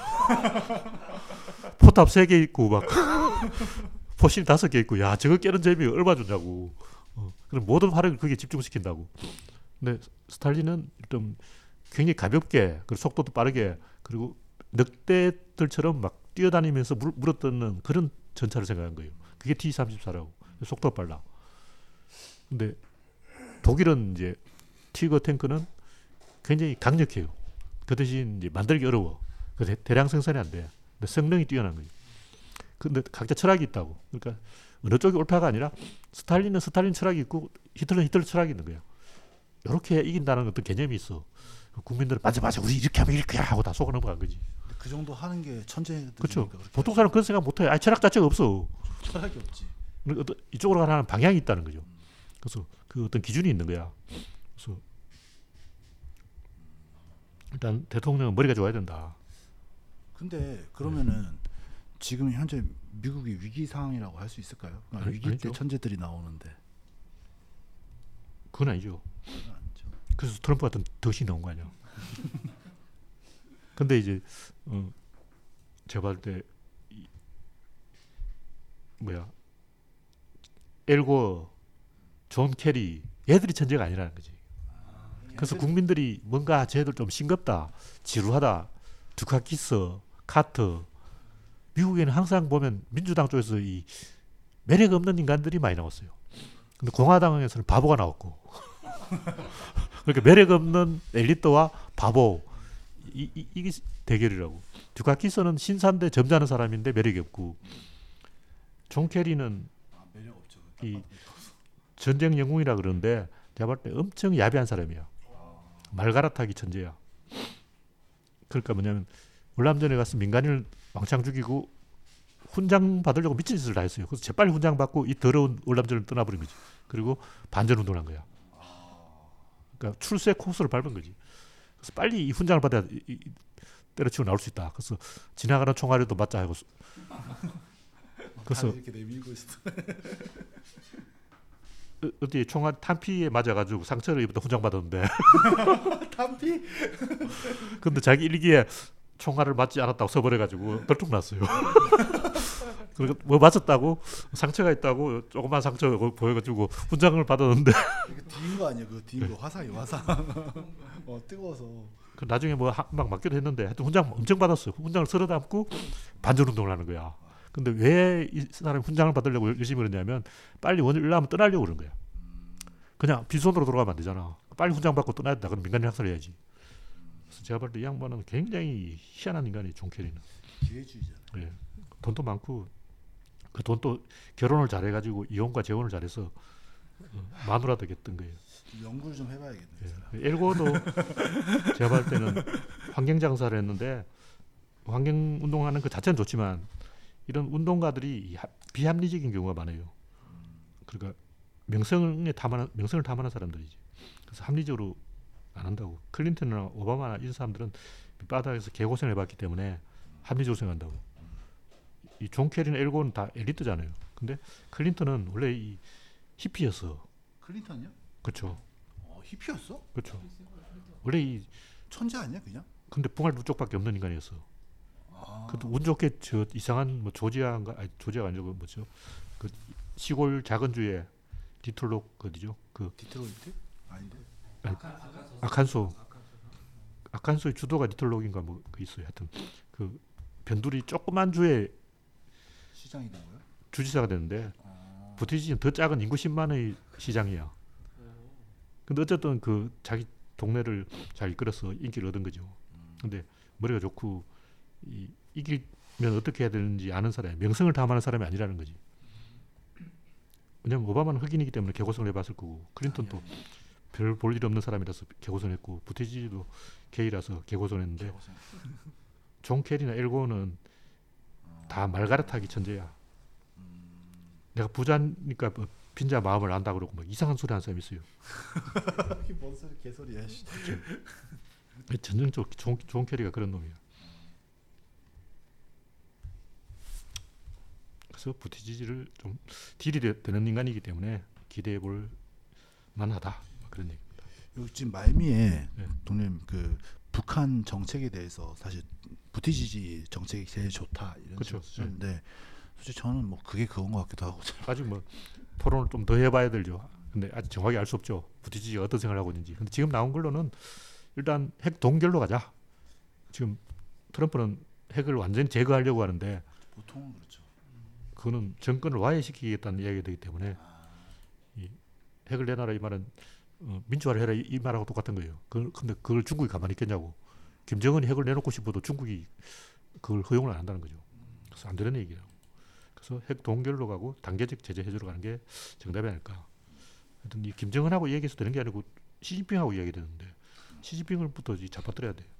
포탑 3개 있고 막 포신 5개 있고, 야, 저거 깨는 재미 얼마 좋냐고. 그럼 모든 화력을 거기에 집중시킨다고. 근데 스탈린은 좀 굉장히 가볍게, 그리고 속도도 빠르게, 그리고 늑대들처럼 막 뛰어다니면서 물어뜯는 그런 전차를 생각한 거예요. 그게 T-34라고. 속도가 빨라. 근데 독일은 이제 티거 탱크는 굉장히 강력해요. 그 대신 이제 만들기 어려워. 대량 생산이 안 돼. 근데 성능이 뛰어난 거예요. 근데 각자 철학이 있다고. 그러니까 어느 쪽이 옳다가 아니라 스탈린은 스탈린 철학이 있고 히틀러는 히틀러 철학이 있는 거예요. 이렇게 이긴다는 어떤 개념이 있어. 국민들은 맞아 우리 이렇게 하면 이렇게 하고 다 속아 넘어간 거지. 그 정도 하는 게 천재. 그렇죠. 보통 사람 그런 생각 못해. 아니, 철학 자체가 없어. 철학이 없지. 이쪽으로 가는 방향이 있다는 거죠. 그래서 그 어떤 기준이 있는 거야. 그래서 일단 대통령은 머리가 좋아야 된다. 근데 그러면은 지금 현재 미국이 위기 상황이라고 할 수 있을까요? 위기 때 천재들이 나오는데. 그건 아니죠. 그래서 트럼프 같은 덫이 나온 거 아니야. 근데 이제 제가 봤을 때 엘고, 존 캐리 얘들이 천재가 아니라는 거지. 그래서 국민들이 뭔가 쟤들 좀 싱겁다, 지루하다, 두카키스, 카터. 미국에는 항상 보면 민주당 쪽에서 이 매력 없는 인간들이 많이 나왔어요. 근데 공화당에서는 바보가 나왔고. 그러니까 매력 없는 엘리트와 바보, 이게 대결이라고. 두카키스는 신사인데 점잖은 사람인데 매력이 없고, 존 캐리는 매력 없죠. 이 전쟁 영웅이라 그러는데 제가 볼 때 엄청 야비한 사람이야. 말가라타기 천재야. 그러니까 뭐냐면 월남전에 가서 민간인을 왕창 죽이고 훈장 받으려고 미친 짓을 다 했어요. 그래서 재빨리 훈장 받고 이 더러운 월남전을 떠나버린 거지. 그리고 반전 운동을 한 거야. 그러니까 출세 코스를 밟은 거지. 그래서 빨리 이 훈장을 받아야 때려치고 나올 수 있다. 그래서 지나가는 총알에도 맞자 하고. 그래서 이렇게 내밀고 있어. 어디 총알 탄피에 맞아가지고 상처를 입었다 훈장 받았는데. 탄피? 근데 자기 일기에 총알을 맞지 않았다고 써버려가지고 덜뚝났어요. 그리고 뭐 맞았다고 상처가 있다고 조그만 상처 보여가지고 훈장을 받았는데. 이거 뒤인 거 아니야? 그 뒤인 거 화상이 화상. 뜨거워서. 그 나중에 뭐 한 방 맞기도 했는데 하여튼 훈장 엄청 받았어요. 훈장을 쓸어 담고 반전 운동을 하는 거야. 근데 왜 이 사람이 훈장을 받으려고 열심히 그러냐면 빨리 월남을 떠나려고 그런 거야. 그냥 빈손으로 돌아가면 안 되잖아. 빨리 훈장 받고 떠나야 된다. 그럼 민간인 학살해야지. 그래서 제가 볼 때 이 양반은 굉장히 희한한 인간이에요. 존 캐리는. 기회주의잖아요. 예. 돈도 많고 그 돈도 결혼을 잘해가지고 이혼과 재혼을 잘해서 마누라 되겠던 거예요. 연구를 좀 해봐야겠네요. 예. 엘고도 제가 볼 때는 환경 장사를 했는데 환경 운동하는 그 자체는 좋지만 이런 운동가들이 비합리적인 경우가 많아요. 그러니까 명성을 탐하는 사람들이지. 그래서 합리적으로 안 한다고. 클린턴이나 오바마나 이런 사람들은 밑바닥에서 개고생을 해봤기 때문에 합리적으로 생각한다고. 이 존 캐리는 엘고는 다 엘리트잖아요. 근데 클린턴은 원래 이 히피였어. 클린턴이요? 그렇죠. 히피였어? 그렇죠. 원래 이 천재 아니야 그냥? 근데 붕할 두 쪽밖에 없는 인간이었어. 그것도 운 좋게 저 이상한 뭐 조지아인가, 아니 조지아가 아니고 뭐죠? 그 시골 작은 주에 디트로이트 어디죠? 그 디트로이트? 아닌데. 아칸소의 주도가 디트로이트인가 뭐 그 있어요. 하여튼 그 변두리 조그만 주에 시장이 된 거야? 주지사가 됐는데 부티지는 더 작은 인구 10만의 시장이야. 근데 어쨌든 그 자기 동네를 잘 이끌어서 인기를 얻은 거죠. 근데 머리가 좋고 이기면 어떻게 해야 되는지 아는 사람이, 명성을 탐하는 사람이 아니라는 거지. 왜냐면 오바마는 흑인이기 때문에 개고생을 해봤을 거고, 클린턴도 별 볼 일 없는 사람이라서 개고생을 했고, 부티지도 게이라서 개고생을 했는데 존 캐리나 엘고는 다 말가라타기 천재야. 내가 부자니까 뭐 빈자 마음을 안다 그러고 막 이상한 소리 하는 사람이 있어요. 이게 뭔 소리 개소리야. 전형적으로 존 캐리가 그런 놈이야. 그래서 부티지지를 좀 딜이 되는 인간이기 때문에 기대해 볼 만하다 그런 얘기입니다. 여기 지금 말미에 네. 동님 그 북한 정책에 대해서 사실 부티지지 정책이 제일 좋다 이런 그렇죠. 수준인데 솔직히 저는 뭐 그게 그건 것 같기도 하고 아직 뭐 토론을 좀 더 해봐야 되죠. 근데 아직 정확히 알 수 없죠. 부티지지가 어떤 생각을 하고 있는지. 근데 지금 나온 걸로는 일단 핵 동결로 가자. 지금 트럼프는 핵을 완전히 제거하려고 하는데 보통은 그렇죠. 그거는 정권을 와해시키겠다는 이야기가 되기 때문에 이 핵을 내놔라 이 말은 민주화를 해라 이 말하고 똑같은 거예요. 근데 그걸 중국이 가만히 있겠냐고. 김정은이 핵을 내놓고 싶어도 중국이 그걸 허용을 안 한다는 거죠. 그래서 안 되는 얘기예요. 그래서 핵 동결로 가고 단계적 제재 해주러 가는 게 정답이 아닐까. 하여튼 이 김정은하고 얘기해서 되는 게 아니고 시진핑하고 이야기 되는데 시진핑을부터 잡아들여야 돼요.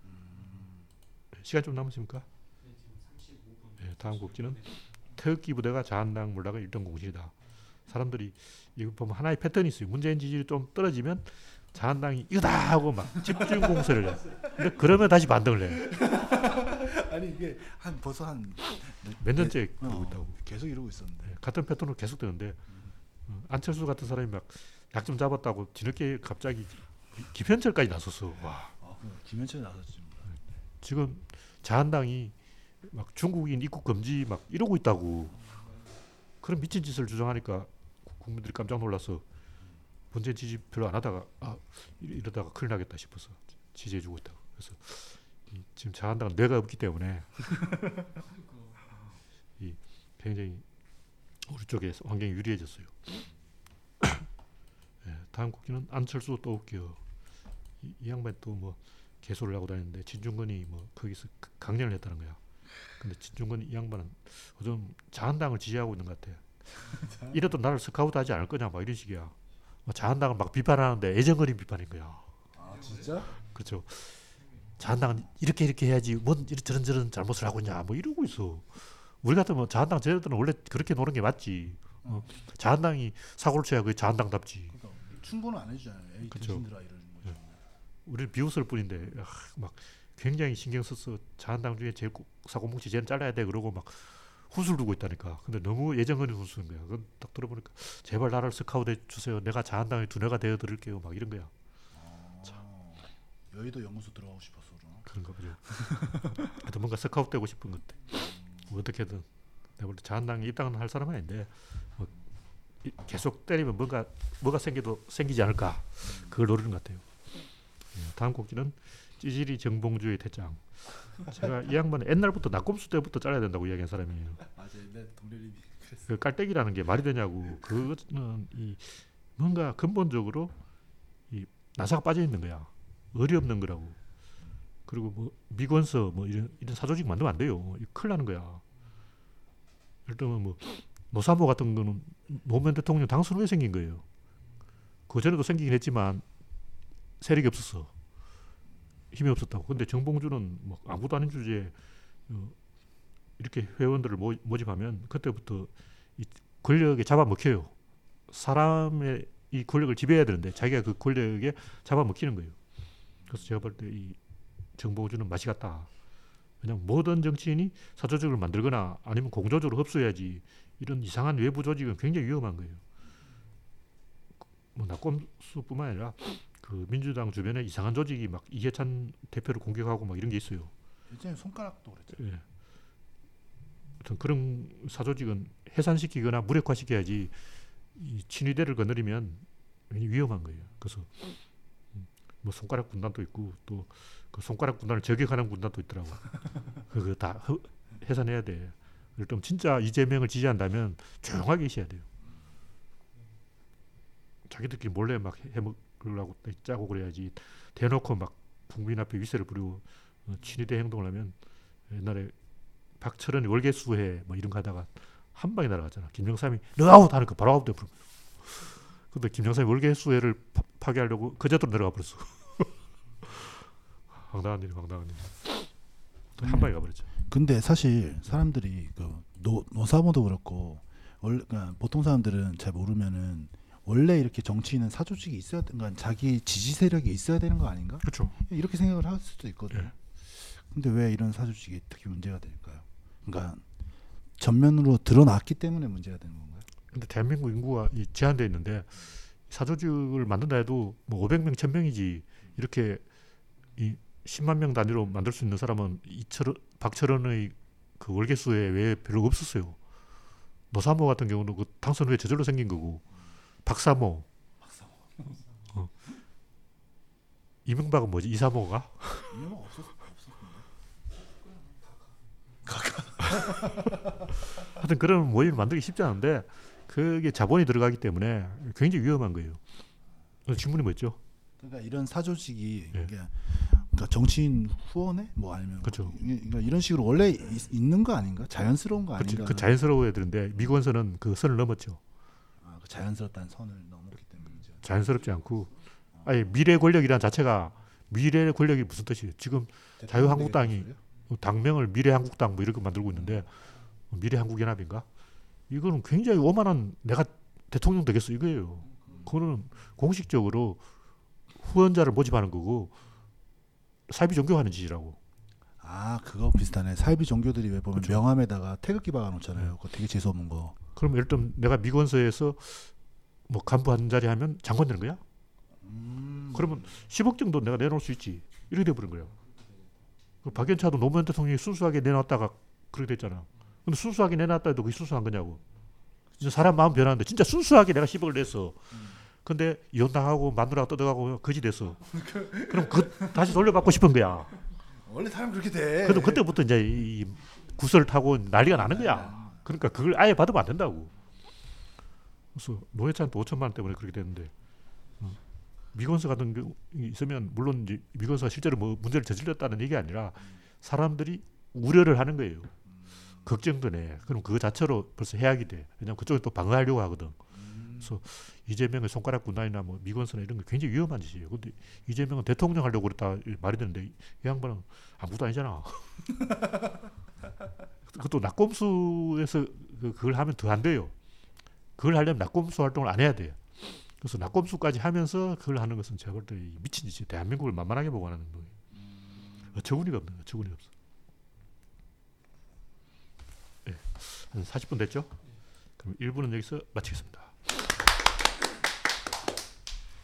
시간 좀 남으십니까? 네, 다음 곡지는 태극기 부대가 자한당 물러가 일등 공신이다. 사람들이 이거 보면 하나의 패턴이 있어요. 문재인 지지율이 좀 떨어지면 자한당이 이거다 하고 막 집중 공세를 해. 근데 그러면 다시 반등을 해. 아니 이게 벌써 몇 년째 이러고 있다고. 계속 이러고 있었는데. 같은 패턴으로 계속 되는데 안철수 같은 사람이 막 약 좀 잡았다고 뒤늦게 갑자기 김현철까지 나섰어. 와. 김현철이 나섰지. 지금 자한당이 막 중국인 입국 금지 막 이러고 있다고. 그런 미친 짓을 주장하니까 국민들이 깜짝 놀라서 문재인 지지 별로 안 하다가 이러다가 큰일 나겠다 싶어서 지지해주고 있다고. 그래서 지금 자한당은 뇌가 없기 때문에 굉장히 우리 쪽에 환경이 유리해졌어요. 네, 다음 국기는 안철수 또 웃겨. 이 양반 또 뭐 개소를 하고 다니는데 진중권이 뭐 거기서 강연을 했다는 거야. 근데 진중권 이 양반은 요즘 자한당을 지지하고 있는 것 같아. 이래도 나를 스카우트하지 않을 거냐 막 이런 식이야. 자한당을 막 비판하는데 애정어린 비판인 거야. 아 진짜? 그렇죠. 자한당은 이렇게 해야지 뭔 저런 잘못을 하고 있냐 뭐 이러고 있어. 우리 같으면 자한당 쟤네들은 원래 그렇게 노는 게 맞지. 자한당이 사고를 쳐야 그게 자한당답지. 그러니까 충고는 안 해주잖아요. 에이 등신들아 이러는 거죠. 우리는 비웃을 뿐인데 막 굉장히 신경 써서 자한당 중에 제일 사고뭉치 쟤는 잘라야 돼 그러고 막 훈수를 두고 있다니까. 근데 너무 예정어린 훈수인 거야. 그건 딱 들어보니까 제발 나를 스카우트 해주세요. 내가 자한당의 두뇌가 되어드릴게요. 막 이런 거야. 여의도 연구소 들어가고 싶어서 그런가 보죠. 하여튼 뭔가 스카우트 되고 싶은 것 같아. 뭐 어떻게든 내가 볼 때 자한당에 입당은 할 사람은 아닌데 뭐 계속 때리면 뭐가 생기지 않을까. 그걸 노리는 것 같아요. 다음 곡지는 찌질이 정봉주의 태장. 제가 이 양반은 옛날부터 낙곰수 때부터 잘라야 된다고 이야기한 사람이에요. 맞아요. 내 동료님이 그랬어. 그 깔때기라는 게 말이 되냐고. 그거는 뭔가 근본적으로 나사가 빠져 있는 거야. 의리 없는 거라고. 그리고 뭐 미건서 뭐 이런 사조직 만들면 안 돼요. 큰일 나는 거야. 예를 들면 뭐 노사모 같은 거는 노무현 대통령 당선 후에 생긴 거예요. 그 전에도 생기긴 했지만 세력이 없었어. 힘이 없었다고. 근데 정봉주는 뭐 아무도 아닌 주제에 이렇게 회원들을 모집하면 그때부터 이 권력에 잡아먹혀요. 사람의 이 권력을 지배해야 되는데 자기가 그 권력에 잡아먹히는 거예요. 그래서 제가 볼 때 이 정봉주는 맛이 갔다. 그냥 모든 정치인이 사조직을 만들거나 아니면 공조적으로 흡수해야지 이런 이상한 외부 조직은 굉장히 위험한 거예요. 뭐 낙곰수뿐만 아니라 그 민주당 주변에 이상한 조직이 막 이해찬 대표를 공격하고 막 이런 게 있어요. 예전에 손가락도 그랬죠. 예. 어떤 그런 사조직은 해산시키거나 무력화시켜야지 이 친위대를 거느리면 굉장히 위험한 거예요. 그래서 뭐 손가락 군단도 있고 또 그 손가락 군단을 저격하는 군단도 있더라고. 그거 다 해산해야 돼. 그럼 진짜 이재명을 지지한다면 조용하게 있어야 돼요. 자기들끼리 몰래 막 해먹으려고 짜고 그래야지. 대놓고 막 국민 앞에 위세를 부리고 친위대 행동을 하면 옛날에 박철원이 월계수해 뭐 이런 거 하다가 한 방에 날아갔잖아. 김영삼이 너아웃 하니까 바로 아웃돼 버린 거야. 근데 김영삼이 월계수해를 파괴하려고 그제도로 내려가 버렸어. 황당한 일이 한 방에 가버렸죠. 근데 사실 사람들이 그 노사모도 그렇고 원래 그러니까 보통 사람들은 잘 모르면은 원래 이렇게 정치인은 사조직이 있어야 그러니까 자기 지지 세력이 있어야 되는 거 아닌가? 그렇죠. 이렇게 생각을 할 수도 있거든요. 네. 근데 왜 이런 사조직이 특히 문제가 될까요? 그러니까 전면으로 드러났기 때문에 문제가 되는 건가요? 근데 대한민국 인구가 제한되어 있는데 사조직을 만든다 해도 뭐 500명, 1000명이지 이렇게 이 10만 명 단위로 만들 수 있는 사람은 박철원의 그 월계수에 외에 별로 없었어요. 노사모 같은 경우는 그 당선 후에 저절로 생긴 거고, 박사모. 이명박은 뭐지? 이사모가? 이명박 없었는데. 하여튼 그런 모임을 만들기 쉽지 않은데 그게 자본이 들어가기 때문에 굉장히 위험한 거예요. 질문이 뭐였죠? 그러니까 이런 사조직이 예. 그러니까 정치인 후원에 뭐 아니면 그렇죠. 그러니까 이런 식으로 원래 있는 거 아닌가? 자연스러운 거 아닌가? 그 자연스러워야 되는데 미국에서는 그 선을 넘었죠. 아, 그 자연스럽다는 선을 넘었기 때문이죠. 자연스럽지 않고 아니 미래 권력이란 자체가 미래 권력이 무슨 뜻이에요? 지금 자유한국당이 당명을 미래한국당 뭐 이렇게 만들고 있는데 미래한국연합인가? 이거는 굉장히 오만한 내가 대통령 되겠어 이거예요. 그거는 공식적으로 후원자를 모집하는 거고 사이비 종교하는 짓이라고. 아, 그거 비슷하네. 사이비 종교들이 왜 보면 그렇죠. 명함에다가 태극기 박아놓잖아요. 그거 되게 재수 없는 거. 그럼 예를 들면 내가 미건서에서 뭐 간부 한 자리 하면 장관 되는 거야? 그러면 10억 정도 내가 내놓을 수 있지. 이렇게 돼버린 거예요. 박연차도 노무현 대통령이 순수하게 내놨다가 그렇게 됐잖아. 근데 순수하게 내놨다 해도 그게 순수한 거냐고. 진짜 사람 마음 변하는데 진짜 순수하게 내가 10억을 냈어. 근데 이혼당하고 마누라가 뜯어가고 거지 됐어. 그럼 다시 돌려받고 싶은 거야. 원래 사람 그렇게 돼. 그래도 그때부터 이제 이 구설을 타고 난리가 나는 거야. 그러니까 그걸 아예 받으면 안 된다고. 그래서 노회찬도 5천만 원 때문에 그렇게 됐는데 미건서 같은 경우 있으면 물론 이제 미건서가 실제로 뭐 문제를 저질렀다는 얘기가 아니라 사람들이 우려를 하는 거예요. 걱정되네. 그럼 그거 자체로 벌써 해악이 돼. 왜냐면 그쪽에 또 방어하려고 하거든. 그래서 이재명의 손가락 군단이나 뭐 미건서나 이런 게 굉장히 위험한 짓이에요. 근데 이재명은 대통령 하려고 그랬다 말이 되는데 이 양반은 아무것도 아니잖아. 그것도 낙검수에서 그걸 하면 더 안 돼요. 그걸 하려면 낙검수 활동을 안 해야 돼요. 그래서 낙검수까지 하면서 그걸 하는 것은 제가 볼 때 미친 짓이 대한민국을 만만하게 보고 하는 거예요. 어처구니가 없네. 어처구니가 없어. 네, 한 40분 됐죠? 그럼 1부는 여기서 마치겠습니다.